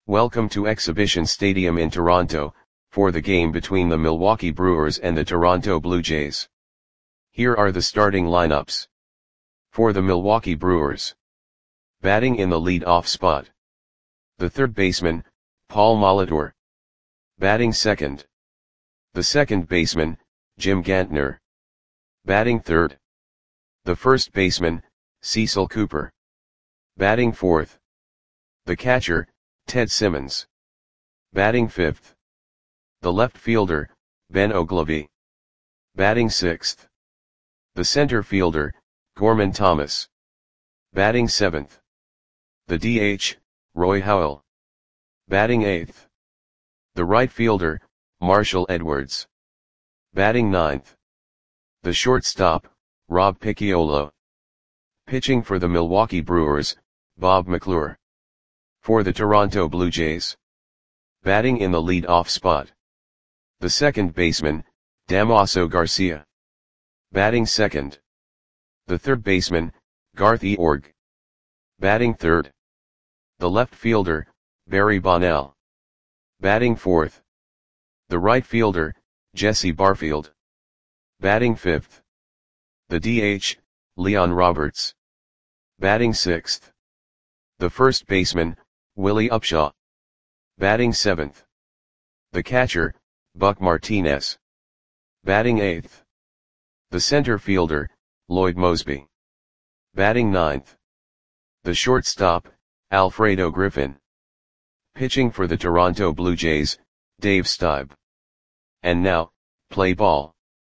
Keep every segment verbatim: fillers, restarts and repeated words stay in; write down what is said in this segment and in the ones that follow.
Welcome to Exhibition Stadium in Toronto, for the game between the Milwaukee Brewers and the Toronto Blue Jays. Here are the starting lineups. For the Milwaukee Brewers. Batting in the lead-off spot. The third baseman, Paul Molitor. Batting second. The second baseman, Jim Gantner. Batting third. The first baseman, Cecil Cooper. Batting fourth. The catcher, Ted Simmons. Batting fifth. The left fielder, Ben Oglivie. Batting sixth. The center fielder, Gorman Thomas. Batting seventh. The D H, Roy Howell. Batting eighth. The right fielder, Marshall Edwards. Batting ninth. The shortstop, Rob Picciolo. Pitching for the Milwaukee Brewers, Bob McClure. For the Toronto Blue Jays. Batting in the lead-off spot. The second baseman, Damaso Garcia. Batting second. The third baseman, Garth Eorg. Batting third. The left fielder, Barry Bonnell. Batting fourth. The right fielder, Jesse Barfield. Batting fifth. The D H, Leon Roberts. Batting sixth. The first baseman, Willie Upshaw. Batting seventh. The catcher, Buck Martinez. Batting eighth. The center fielder, Lloyd Moseby. Batting ninth. The shortstop, Alfredo Griffin. Pitching for the Toronto Blue Jays, Dave Stieb. And now, play ball.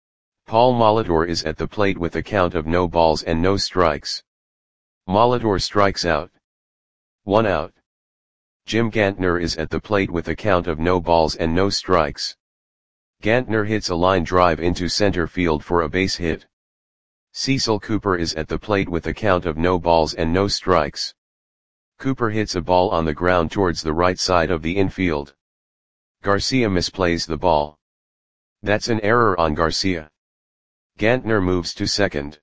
Paul Molitor is at the plate with a count of no balls and no strikes. Molitor strikes out. One out. Jim Gantner is at the plate with a count of no balls and no strikes. Gantner hits a line drive into center field for a base hit. Cecil Cooper is at the plate with a count of no balls and no strikes. Cooper hits a ball on the ground towards the right side of the infield. Garcia misplays the ball. That's an error on Garcia. Gantner moves to second.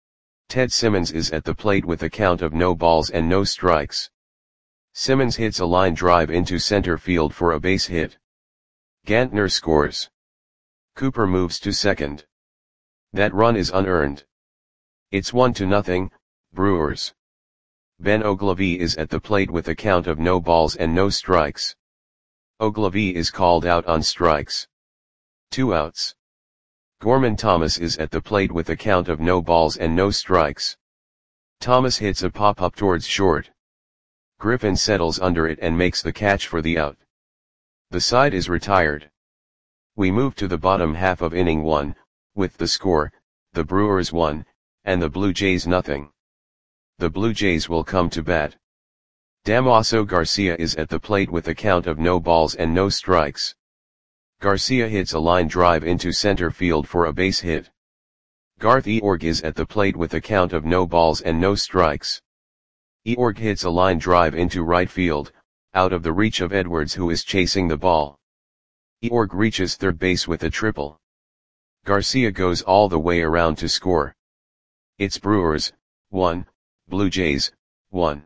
Ted Simmons is at the plate with a count of no balls and no strikes. Simmons hits a line drive into center field for a base hit. Gantner scores. Cooper moves to second. That run is unearned. It's one to nothing, Brewers. Ben Oglivie is at the plate with a count of no balls and no strikes. Oglivie is called out on strikes. Two outs. Gorman Thomas is at the plate with a count of no balls and no strikes. Thomas hits a pop-up towards short. Griffin settles under it and makes the catch for the out. The side is retired. We move to the bottom half of inning one, with the score, the Brewers one, and the Blue Jays nothing. The Blue Jays will come to bat. Damaso Garcia is at the plate with a count of no balls and no strikes. Garcia hits a line drive into center field for a base hit. Garth Eorg is at the plate with a count of no balls and no strikes. Eorg hits a line drive into right field, out of the reach of Edwards who is chasing the ball. Eorg reaches third base with a triple. Garcia goes all the way around to score. It's Brewers, one, Blue Jays, one.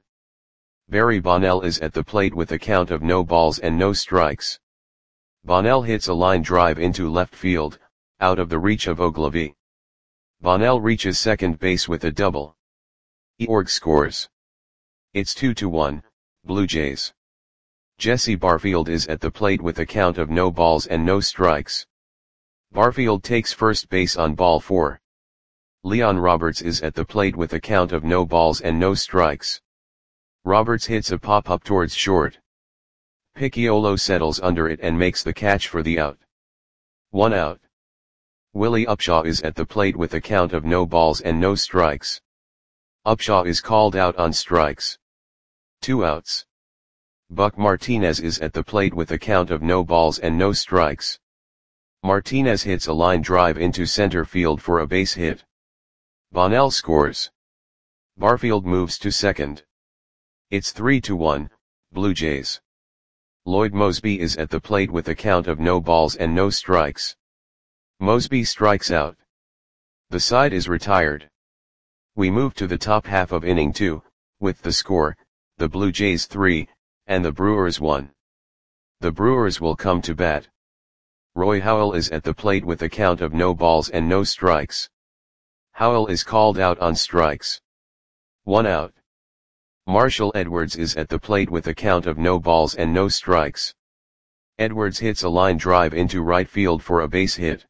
Barry Bonnell is at the plate with a count of no balls and no strikes. Bonnell hits a line drive into left field, out of the reach of Oglivie. Bonnell reaches second base with a double. Eorg scores. It's two to one, Blue Jays. Jesse Barfield is at the plate with a count of no balls and no strikes. Barfield takes first base on ball four. Leon Roberts is at the plate with a count of no balls and no strikes. Roberts hits a pop-up towards short. Picciolo settles under it and makes the catch for the out. One out. Willie Upshaw is at the plate with a count of no balls and no strikes. Upshaw is called out on strikes. Two outs. Buck Martinez is at the plate with a count of no balls and no strikes. Martinez hits a line drive into center field for a base hit. Bonnell scores. Barfield moves to second. It's three to one, Blue Jays. Lloyd Moseby is at the plate with a count of no balls and no strikes. Moseby strikes out. The side is retired. We move to the top half of inning two, with the score, the Blue Jays three, and the Brewers one. The Brewers will come to bat. Roy Howell is at the plate with a count of no balls and no strikes. Howell is called out on strikes. One out. Marshall Edwards is at the plate with a count of no balls and no strikes. Edwards hits a line drive into right field for a base hit.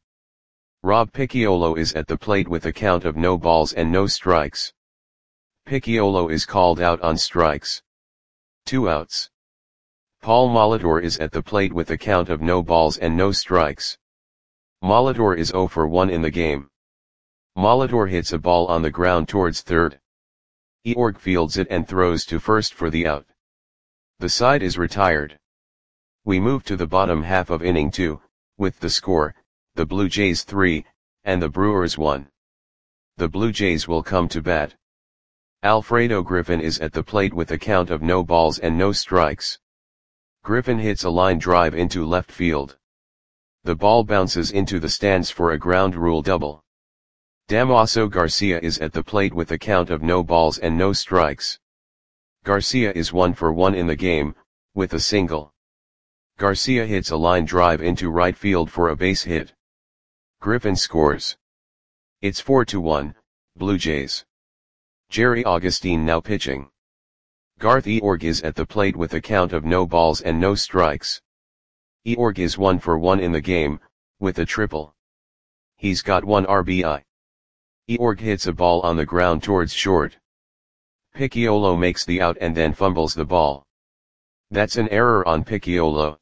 Rob Picciolo is at the plate with a count of no balls and no strikes. Picciolo is called out on strikes. Two outs. Paul Molitor is at the plate with a count of no balls and no strikes. Molitor is zero for one in the game. Molitor hits a ball on the ground towards third. Eorg fields it and throws to first for the out. The side is retired. We move to the bottom half of inning two, with the score, the Blue Jays three, and the Brewers one. The Blue Jays will come to bat. Alfredo Griffin is at the plate with a count of no balls and no strikes. Griffin hits a line drive into left field. The ball bounces into the stands for a ground rule double. Damaso Garcia is at the plate with a count of no balls and no strikes. Garcia is one for one in the game, with a single. Garcia hits a line drive into right field for a base hit. Griffin scores. It's four to one, Blue Jays. Jerry Augustine now pitching. Garth Eorg is at the plate with a count of no balls and no strikes. Eorg is one for one in the game, with a triple. He's got one R B I. Eorg hits a ball on the ground towards short. Picciolo makes the out and then fumbles the ball. That's an error on Picciolo.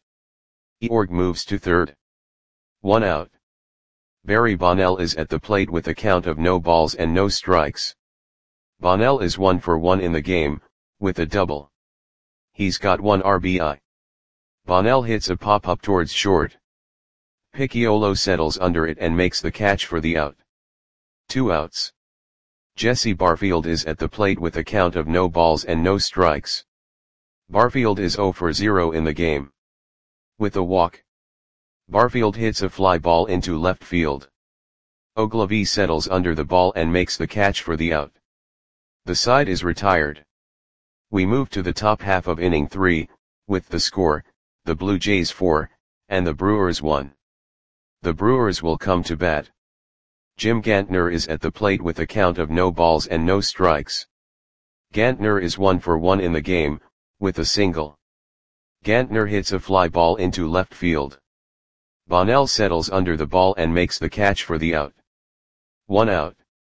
Eorg moves to third. One out. Barry Bonnell is at the plate with a count of no balls and no strikes. Bonnell is one for one in the game, with a double. He's got one R B I. Bonnell hits a pop-up towards short. Picciolo settles under it and makes the catch for the out. Two outs. Jesse Barfield is at the plate with a count of no balls and no strikes. Barfield is zero for zero in the game. With a walk. Barfield hits a fly ball into left field. Ogilvie settles under the ball and makes the catch for the out. The side is retired. We move to the top half of inning three, with the score, the Blue Jays four, and the Brewers one. The Brewers will come to bat. Jim Gantner is at the plate with a count of no balls and no strikes. Gantner is one for one in the game, with a single. Gantner hits a fly ball into left field. Bonnell settles under the ball and makes the catch for the out. One out.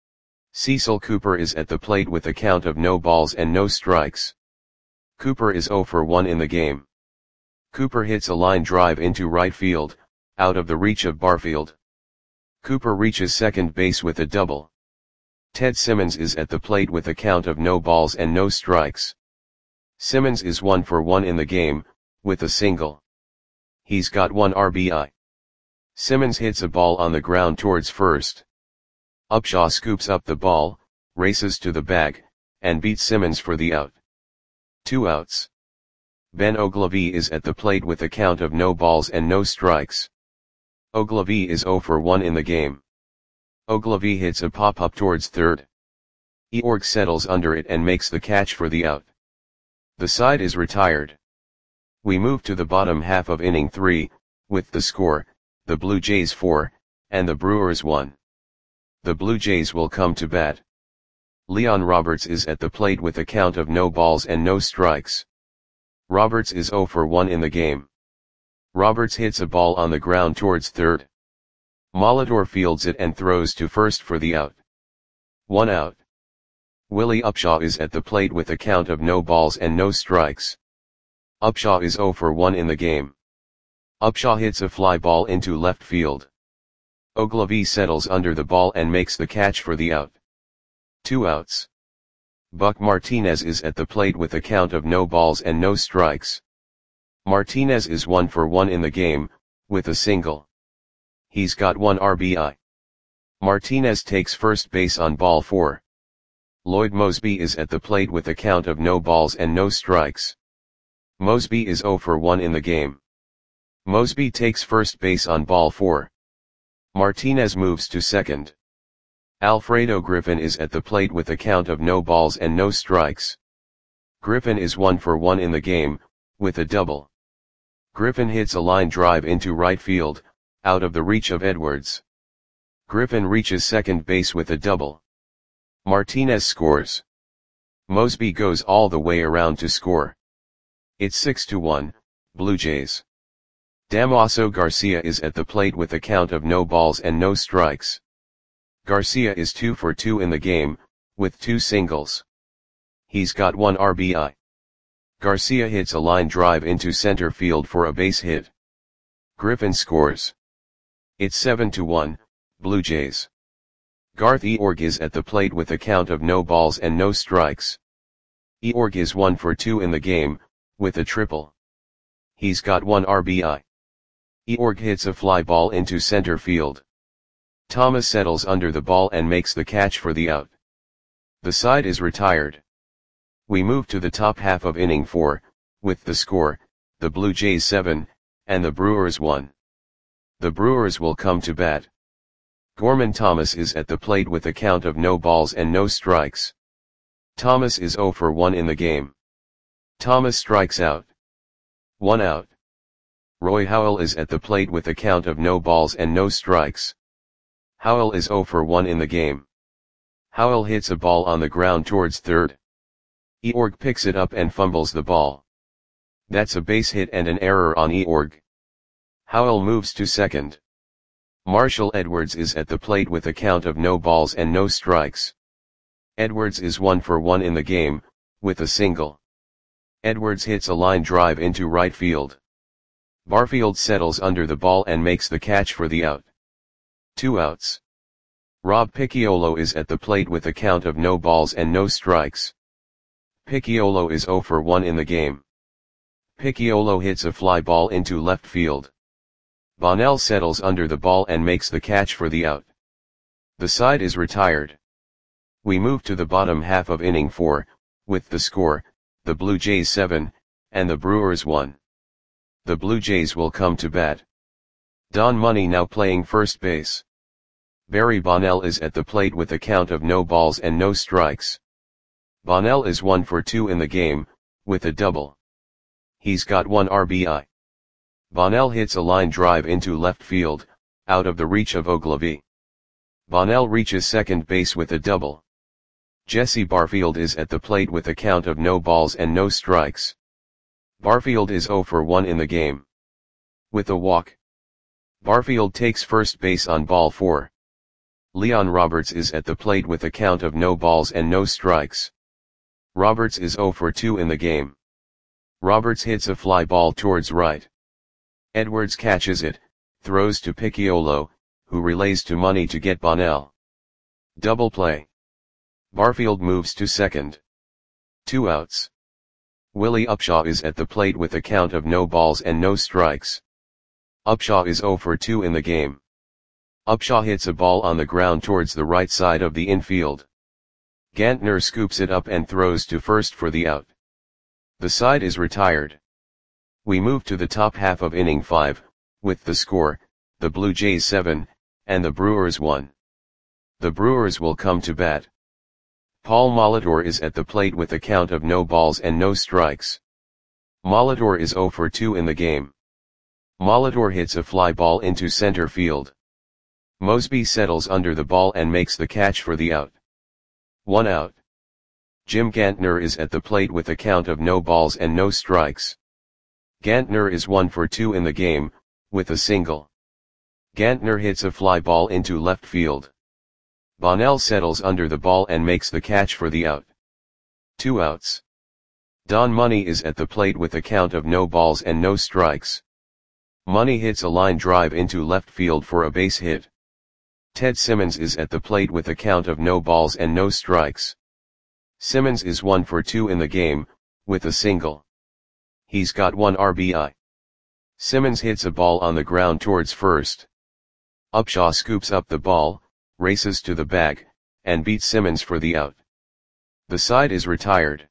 Cecil Cooper is at the plate with a count of no balls and no strikes. Cooper is zero for one in the game. Cooper hits a line drive into right field, out of the reach of Barfield. Cooper reaches second base with a double. Ted Simmons is at the plate with a count of no balls and no strikes. Simmons is one for one in the game, with a single. He's got one R B I. Simmons hits a ball on the ground towards first. Upshaw scoops up the ball, races to the bag, and beats Simmons for the out. Two outs. Ben Ogilvie is at the plate with a count of no balls and no strikes. Ogilvie is zero for one in the game. Ogilvie hits a pop-up towards third. Eorg settles under it and makes the catch for the out. The side is retired. We move to the bottom half of inning three, with the score, the Blue Jays four, and the Brewers one. The Blue Jays will come to bat. Leon Roberts is at the plate with a count of no balls and no strikes. Roberts is zero for one in the game. Roberts hits a ball on the ground towards third. Molitor fields it and throws to first for the out. One out. Willie Upshaw is at the plate with a count of no balls and no strikes. Upshaw is zero for one in the game. Upshaw hits a fly ball into left field. Ogilvie settles under the ball and makes the catch for the out. Two outs. Buck Martinez is at the plate with a count of no balls and no strikes. Martinez is one for one in the game, with a single. He's got one R B I. Martinez takes first base on ball four. Lloyd Mosby is at the plate with a count of no balls and no strikes. Mosby is zero for one in the game. Mosby takes first base on ball four. Martinez moves to second. Alfredo Griffin is at the plate with a count of no balls and no strikes. Griffin is one for one in the game, with a double. Griffin hits a line drive into right field, out of the reach of Edwards. Griffin reaches second base with a double. Martinez scores. Mosby goes all the way around to score. It's six to one, Blue Jays. Damaso Garcia is at the plate with a count of no balls and no strikes. Garcia is two for two in the game, with two singles. He's got one R B I. Garcia hits a line drive into center field for a base hit. Griffin scores. It's seven to one, Blue Jays. Garth Eorg is at the plate with a count of no balls and no strikes. Eorg is one for two in the game, with a triple. He's got one R B I. Eorg hits a fly ball into center field. Thomas settles under the ball and makes the catch for the out. The side is retired. We move to the top half of inning four, with the score, the Blue Jays seven, and the Brewers one. The Brewers will come to bat. Gorman Thomas is at the plate with a count of no balls and no strikes. Thomas is zero for one in the game. Thomas strikes out. One out. Roy Howell is at the plate with a count of no balls and no strikes. Howell is zero for one in the game. Howell hits a ball on the ground towards third. Eorg picks it up and fumbles the ball. That's a base hit and an error on Eorg. Howell moves to second. Marshall Edwards is at the plate with a count of no balls and no strikes. Edwards is one for one in the game, with a single. Edwards hits a line drive into right field. Barfield settles under the ball and makes the catch for the out. Two outs. Rob Picciolo is at the plate with a count of no balls and no strikes. Picciolo is zero for one in the game. Picciolo hits a fly ball into left field. Bonnell settles under the ball and makes the catch for the out. The side is retired. We move to the bottom half of inning four, with the score, the Blue Jays seven, and the Brewers one. The Blue Jays will come to bat. Don Money now playing first base. Barry Bonnell is at the plate with a count of no balls and no strikes. Bonnell is one for two in the game, with a double. He's got one R B I. Bonnell hits a line drive into left field, out of the reach of Ogilvy. Bonnell reaches second base with a double. Jesse Barfield is at the plate with a count of no balls and no strikes. Barfield is zero for one in the game. With a walk. Barfield takes first base on ball four. Leon Roberts is at the plate with a count of no balls and no strikes. Roberts is zero for two in the game. Roberts hits a fly ball towards right. Edwards catches it, throws to Picciolo, who relays to Money to get Bonnell. Double play. Barfield moves to second. Two outs. Willie Upshaw is at the plate with a count of no balls and no strikes. Upshaw is zero for two in the game. Upshaw hits a ball on the ground towards the right side of the infield. Gantner scoops it up and throws to first for the out. The side is retired. We move to the top half of inning five, with the score, the Blue Jays seven, and the Brewers one. The Brewers will come to bat. Paul Molitor is at the plate with a count of no balls and no strikes. Molitor is zero for two in the game. Molitor hits a fly ball into center field. Mosby settles under the ball and makes the catch for the out. One out. Jim Gantner is at the plate with a count of no balls and no strikes. Gantner is one for two in the game, with a single. Gantner hits a fly ball into left field. Bonnell settles under the ball and makes the catch for the out. Two outs. Don Money is at the plate with a count of no balls and no strikes. Money hits a line drive into left field for a base hit. Ted Simmons is at the plate with a count of no balls and no strikes. Simmons is one for two in the game, with a single. He's got one R B I. Simmons hits a ball on the ground towards first. Upshaw scoops up the ball, races to the bag, and beats Simmons for the out. The side is retired.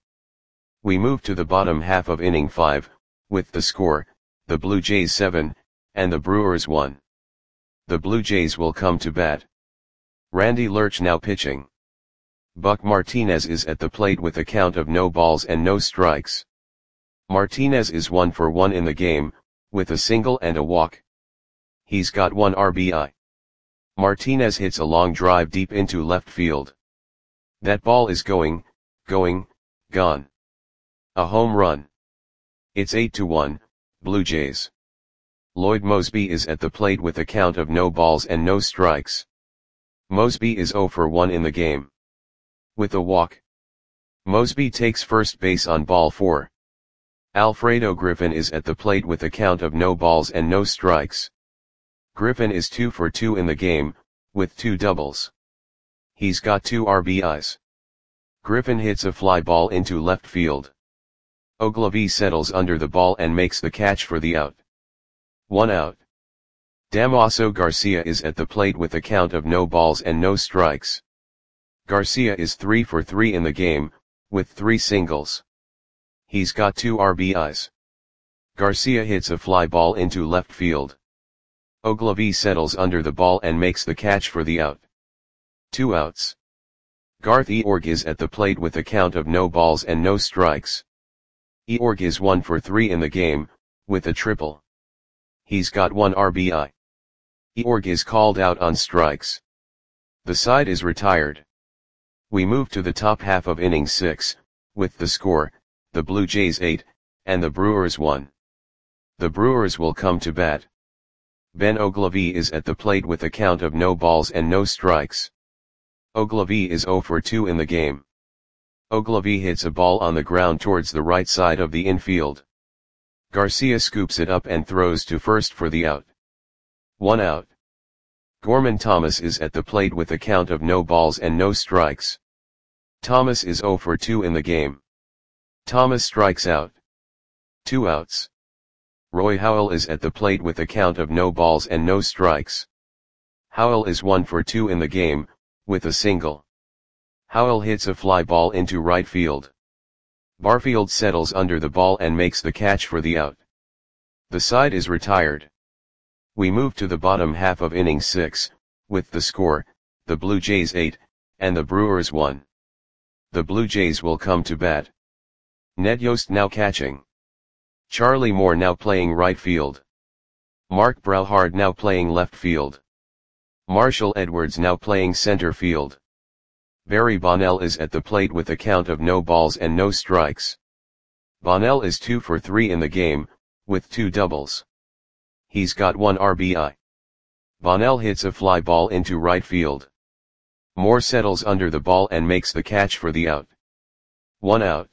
We move to the bottom half of inning five, with the score, the Blue Jays seven, and the Brewers one. The Blue Jays will come to bat. Randy Lurch now pitching. Buck Martinez is at the plate with a count of no balls and no strikes. Martinez is one for one in the game, with a single and a walk. He's got one R B I. Martinez hits a long drive deep into left field. That ball is going, going, gone. A home run. It's eight to one, Blue Jays. Lloyd Moseby is at the plate with a count of no balls and no strikes. Moseby is zero for one in the game. With a walk. Moseby takes first base on ball four. Alfredo Griffin is at the plate with a count of no balls and no strikes. Griffin is two for two in the game, with two doubles. He's got two R B Is. Griffin hits a fly ball into left field. Ogilvy settles under the ball and makes the catch for the out. One out. Damaso Garcia is at the plate with a count of no balls and no strikes. Garcia is three for three in the game, with three singles. He's got two R B Is. Garcia hits a fly ball into left field. Ogilvy settles under the ball and makes the catch for the out. Two outs. Garth Eorg is at the plate with a count of no balls and no strikes. Eorg is one for three in the game, with a triple. He's got one R B I. Eorg is called out on strikes. The side is retired. We move to the top half of inning six, with the score, the Blue Jays eight, and the Brewers one. The Brewers will come to bat. Ben Ogilvy is at the plate with a count of no balls and no strikes. Ogilvy is zero for two in the game. Ogilvy hits a ball on the ground towards the right side of the infield. Garcia scoops it up and throws to first for the out. One out. Gorman Thomas is at the plate with a count of no balls and no strikes. Thomas is zero for two in the game. Thomas strikes out. Two outs. Roy Howell is at the plate with a count of no balls and no strikes. Howell is one for two in the game, with a single. Howell hits a fly ball into right field. Barfield settles under the ball and makes the catch for the out. The side is retired. We move to the bottom half of inning six, with the score, the Blue Jays eight, and the Brewers one. The Blue Jays will come to bat. Ned Yost now catching. Charlie Moore now playing right field. Mark Brauhard now playing left field. Marshall Edwards now playing center field. Barry Bonnell is at the plate with a count of no balls and no strikes. Bonnell is two for three in the game, with two doubles. He's got one R B I. Bonnell hits a fly ball into right field. Moore settles under the ball and makes the catch for the out. One out.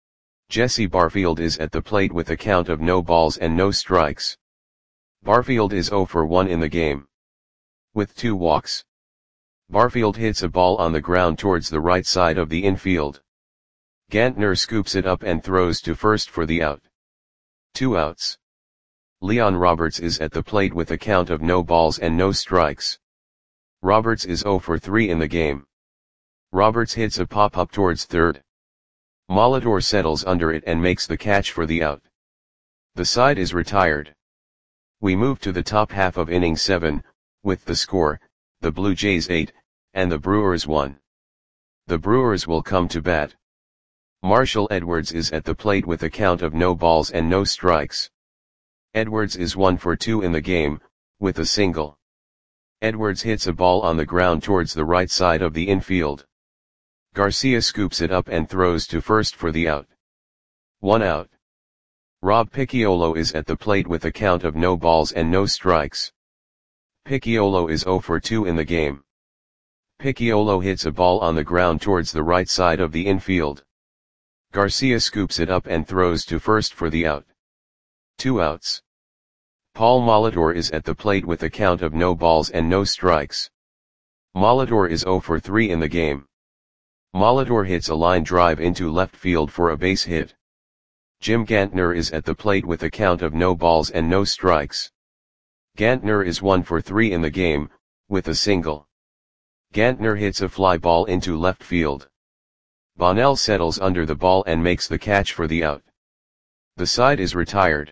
Jesse Barfield is at the plate with a count of no balls and no strikes. Barfield is zero for one in the game. With two walks. Barfield hits a ball on the ground towards the right side of the infield. Gantner scoops it up and throws to first for the out. Two outs. Leon Roberts is at the plate with a count of no balls and no strikes. Roberts is zero for three in the game. Roberts hits a pop-up towards third. Molitor settles under it and makes the catch for the out. The side is retired. We move to the top half of inning seven, with the score, the Blue Jays eight, and the Brewers one. The Brewers will come to bat. Marshall Edwards is at the plate with a count of no balls and no strikes. Edwards is one for two in the game, with a single. Edwards hits a ball on the ground towards the right side of the infield. Garcia scoops it up and throws to first for the out. One out. Rob Picciolo is at the plate with a count of no balls and no strikes. Picciolo is zero for two in the game. Picciolo hits a ball on the ground towards the right side of the infield. Garcia scoops it up and throws to first for the out. Two outs. Paul Molitor is at the plate with a count of no balls and no strikes. Molitor is zero for three in the game. Molitor hits a line drive into left field for a base hit. Jim Gantner is at the plate with a count of no balls and no strikes. Gantner is one for three in the game, with a single. Gantner hits a fly ball into left field. Bonnell settles under the ball and makes the catch for the out. The side is retired.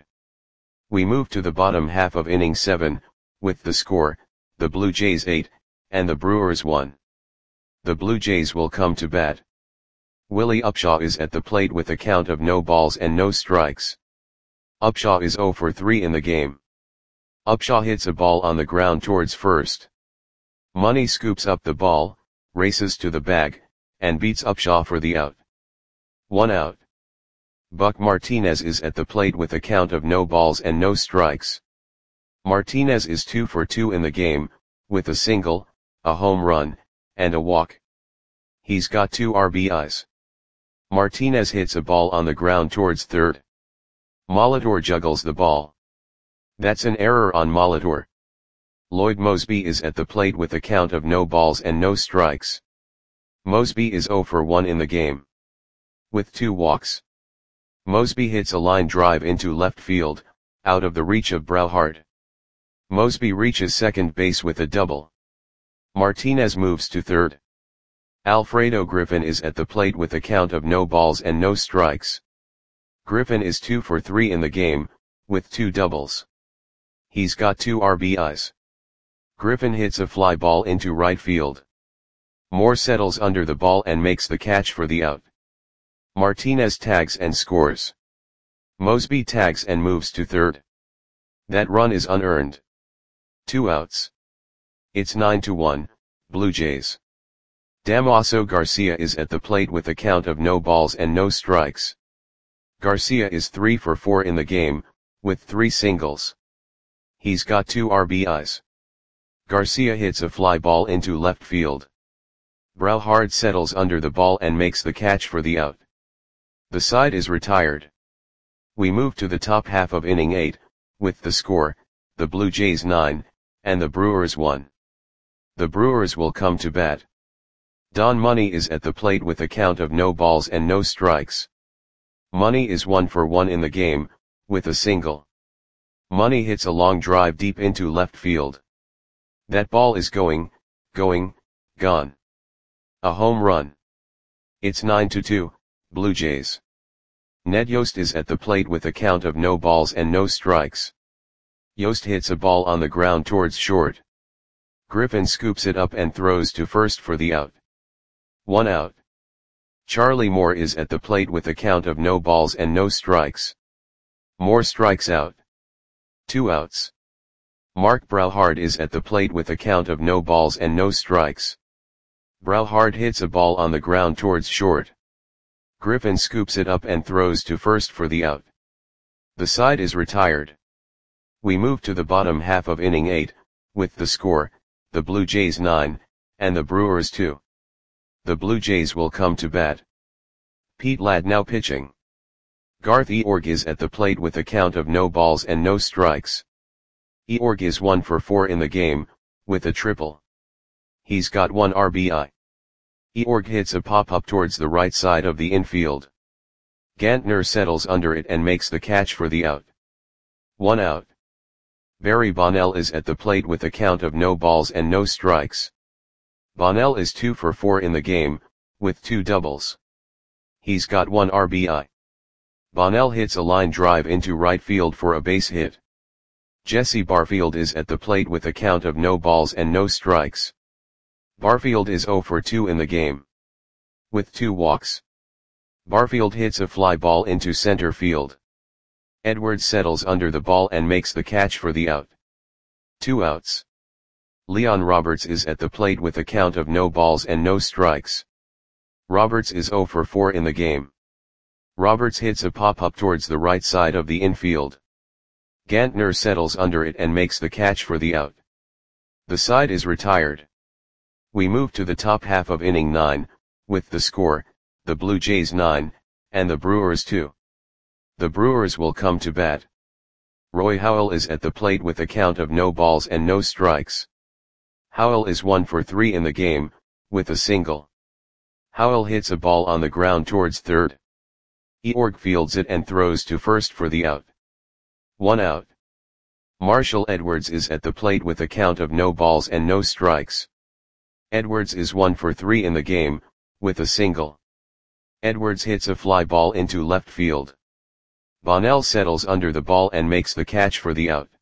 We move to the bottom half of inning seven, with the score, the Blue Jays eight, and the Brewers one. The Blue Jays will come to bat. Willie Upshaw is at the plate with a count of no balls and no strikes. Upshaw is zero for three in the game. Upshaw hits a ball on the ground towards first. Money scoops up the ball, races to the bag, and beats Upshaw for the out. One out. Buck Martinez is at the plate with a count of no balls and no strikes. Martinez is two for two in the game, with a single, a home run, and a walk. He's got two R B Is. Martinez hits a ball on the ground towards third. Molitor juggles the ball. That's an error on Molitor. Lloyd Moseby is at the plate with a count of no balls and no strikes. Moseby is zero for one in the game, with two walks. Moseby hits a line drive into left field, out of the reach of Brauhart. Moseby reaches second base with a double. Martinez moves to third. Alfredo Griffin is at the plate with a count of no balls and no strikes. Griffin is two for three in the game, with two doubles. He's got two R B Is. Griffin hits a fly ball into right field. Moore settles under the ball and makes the catch for the out. Martinez tags and scores. Moseby tags and moves to third. That run is unearned. Two outs. It's nine to one, Blue Jays. Damaso Garcia is at the plate with a count of no balls and no strikes. Garcia is three for four in the game, with three singles. He's got two R B Is. Garcia hits a fly ball into left field. Brauhart settles under the ball and makes the catch for the out. The side is retired. We move to the top half of inning eight, with the score, the Blue Jays nine, and the Brewers one. The Brewers will come to bat. Don Money is at the plate with a count of no balls and no strikes. Money is one for one in the game, with a single. Money hits a long drive deep into left field. That ball is going, going, gone. A home run. It's nine to two, Blue Jays. Ned Yost is at the plate with a count of no balls and no strikes. Yost hits a ball on the ground towards short. Griffin scoops it up and throws to first for the out. One out. Charlie Moore is at the plate with a count of no balls and no strikes. Moore strikes out. Two outs. Mark Brauhart is at the plate with a count of no balls and no strikes. Brauhart hits a ball on the ground towards short. Griffin scoops it up and throws to first for the out. The side is retired. We move to the bottom half of inning eight, with the score, the Blue Jays nine, and the Brewers two. The Blue Jays will come to bat. Pete Ladd now pitching. Garth Eorg is at the plate with a count of no balls and no strikes. Eorg is one for four in the game, with a triple. He's got one R B I. Eorg hits a pop-up towards the right side of the infield. Gantner settles under it and makes the catch for the out. One out. Barry Bonnell is at the plate with a count of no balls and no strikes. Bonnell is two for four in the game, with two doubles. He's got one R B I. Bonnell hits a line drive into right field for a base hit. Jesse Barfield is at the plate with a count of no balls and no strikes. Barfield is zero for two in the game, with two walks. Barfield hits a fly ball into center field. Edwards settles under the ball and makes the catch for the out. Two outs. Leon Roberts is at the plate with a count of no balls and no strikes. Roberts is zero for four in the game. Roberts hits a pop-up towards the right side of the infield. Gantner settles under it and makes the catch for the out. The side is retired. We move to the top half of inning nine, with the score, the Blue Jays nine, and the Brewers two. The Brewers will come to bat. Roy Howell is at the plate with a count of no balls and no strikes. Howell is one for three in the game, with a single. Howell hits a ball on the ground towards third. Eorg fields it and throws to first for the out. One out. Marshall Edwards is at the plate with a count of no balls and no strikes. Edwards is one for three in the game, with a single. Edwards hits a fly ball into left field. Bonnell settles under the ball and makes the catch for the out.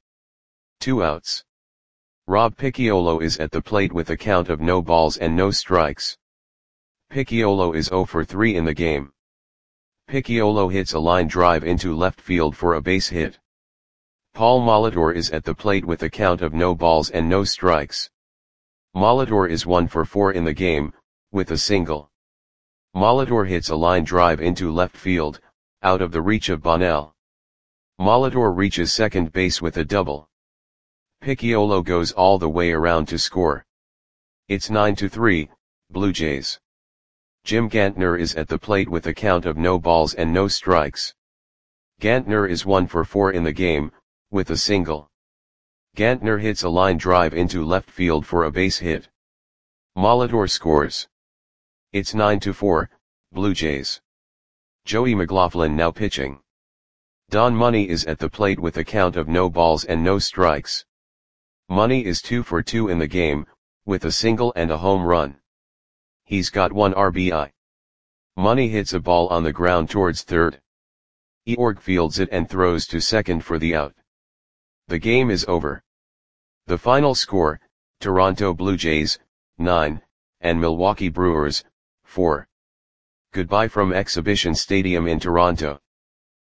Two outs. Rob Picciolo is at the plate with a count of no balls and no strikes. Picciolo is zero for three in the game. Picciolo hits a line drive into left field for a base hit. Paul Molitor is at the plate with a count of no balls and no strikes. Molitor is one for four in the game, with a single. Molitor hits a line drive into left field, out of the reach of Bonnell. Molitor reaches second base with a double. Picciolo goes all the way around to score. It's nine to three, Blue Jays. Jim Gantner is at the plate with a count of no balls and no strikes. Gantner is one for four in the game, with a single. Gantner hits a line drive into left field for a base hit. Molitor scores. It's nine to four, Blue Jays. Joey McLaughlin now pitching. Don Money is at the plate with a count of no balls and no strikes. Money is two for two in the game, with a single and a home run. He's got one R B I. Money hits a ball on the ground towards third. Eorg fields it and throws to second for the out. The game is over. The final score, Toronto Blue Jays, nine, and Milwaukee Brewers, four. Goodbye from Exhibition Stadium in Toronto.